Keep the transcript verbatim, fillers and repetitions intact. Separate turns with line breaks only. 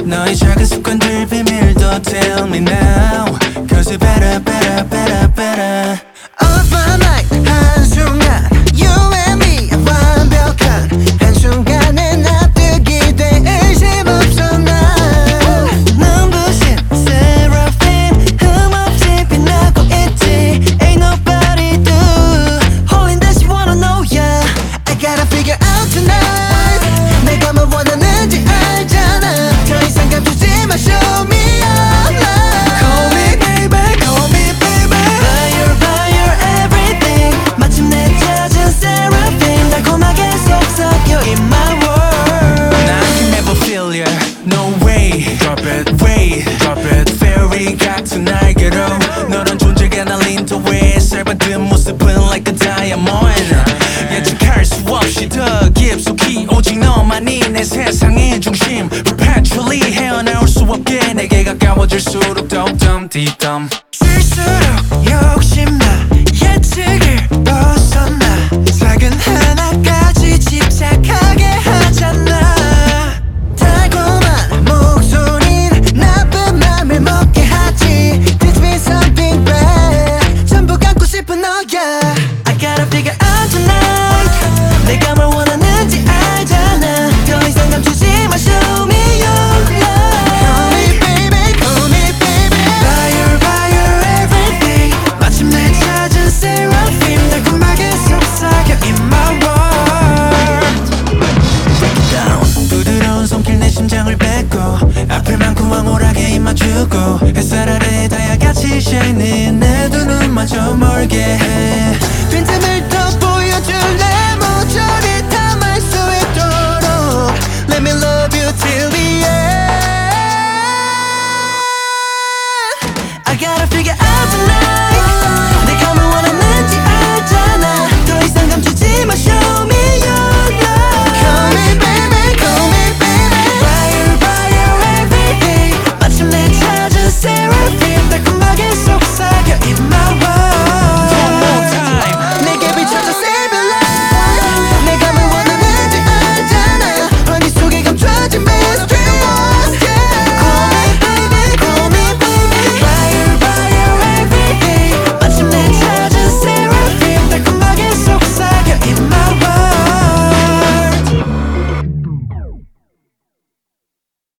너의 작은 습관들 비밀도 tell me now Cause you better better better better
Off my mind 한순간 You and me 완벽한 한순간에 납득이 돼 의심 없어 나 눈부신 seraphim 흠없이 빛나고 있지 Ain't nobody do 홀린 듯이 wanna know yeah I gotta figure out tonight 내가 뭘 원하는지 알잖아 더 이상 감추지 마 show me your love
Call me baby call me baby
Fire fire everything 마침내 찾은 seraphim 달콤하게 속삭여 in my world
I can never feel ya No way Drop it Wait Drop it Fairy 같은 날개로 너란 존재가 날린 더왜 살받은 모습은 like a diamond 예측할 수 없이 더 깊숙이 오직 너만이 내 세상의 중심 Perpetually 헤어나올 수 없게 내게 가까워질수록 더욱더 딥덤
실수록 욕심나 예측을 벗어나 작은 하나까지 집착하게 하잖아 달콤한 목소린 나쁜 맘을 먹게 하지 Teach me something bad 전부 갖고 싶은 너야 I gotta figure out tonight 내가 뭘 원하는지 알잖아 더 이상 감추지 마 show me your love Call me baby call me baby Fire fire everything 마침내 찾은 seraphim 달콤하게 속삭여 in my world Break it down
부드러운 손길 내 심장을 뱉고 앞을 많고 황홀하게 입 맞추고 햇살 아래 다야같이 shining 내 두 눈마저 멀게 해